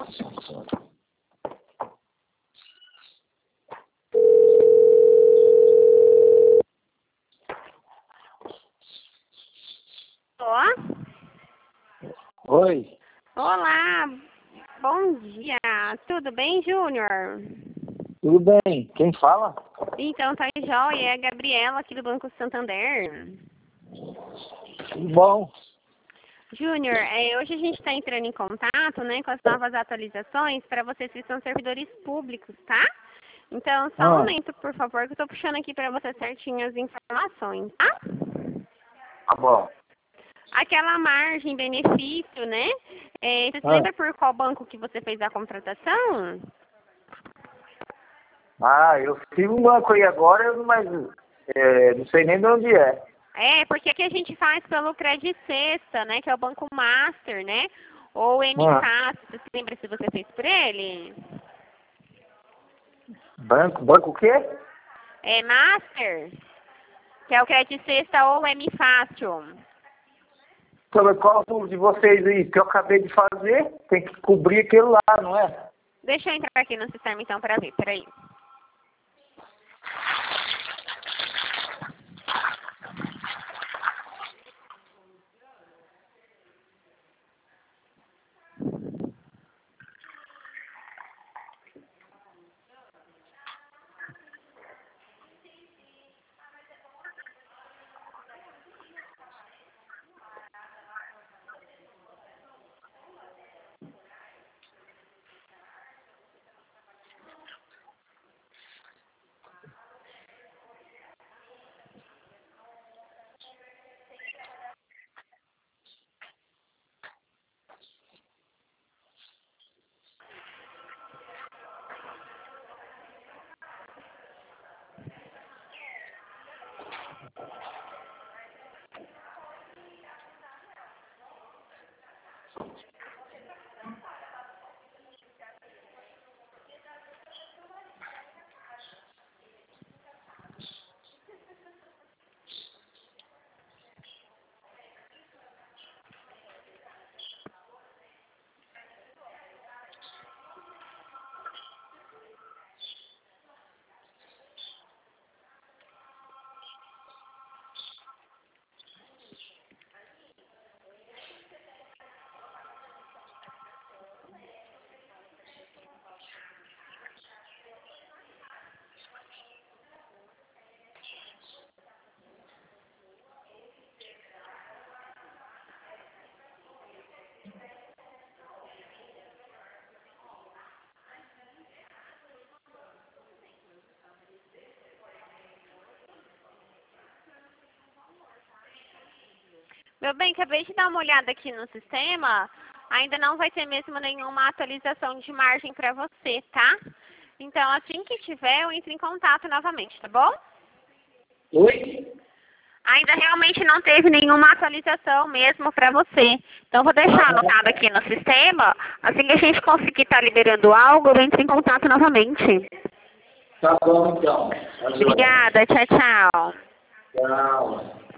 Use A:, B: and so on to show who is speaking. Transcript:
A: Oi.
B: Olá, bom dia. Tudo bem, Júnior?
A: Tudo bem? Quem fala?
B: Então, tá jóia, é a Gabriela aqui do Banco Santander.
A: Tudo bom?
B: Júnior, hoje a gente está entrando em contato, né, com as novas atualizações para vocês que são servidores públicos, tá? Então, só um momento, por favor, que eu estou puxando aqui para você certinho as informações, tá?
A: Tá bom.
B: Aquela margem, benefício, né? Você se lembra por qual banco que você fez a contratação?
A: Eu fiz um banco aí agora, mas não sei nem de onde é.
B: Porque aqui a gente faz pelo Credit Sexta, né? Que é o Banco Master, né? Ou MFAS, você se lembra se você fez por ele?
A: Banco o quê?
B: É Master, que é o Credit Sexta ou MFácil.
A: Sobre qual de vocês aí que eu acabei de fazer, tem que cobrir aquele lá, não é?
B: Deixa eu entrar aqui no sistema então para ver, peraí. Meu bem, acabei de dar uma olhada aqui no sistema. Ainda não vai ter mesmo nenhuma atualização de margem para você, tá? Então, assim que tiver, eu entro em contato novamente, tá bom?
A: Oi?
B: Ainda realmente não teve nenhuma atualização mesmo para você. Então, vou deixar anotado aqui no sistema. Assim que a gente conseguir estar liberando algo, eu entro em contato novamente.
A: Tá bom, então.
B: Obrigada, tchau, tchau.
A: Tchau.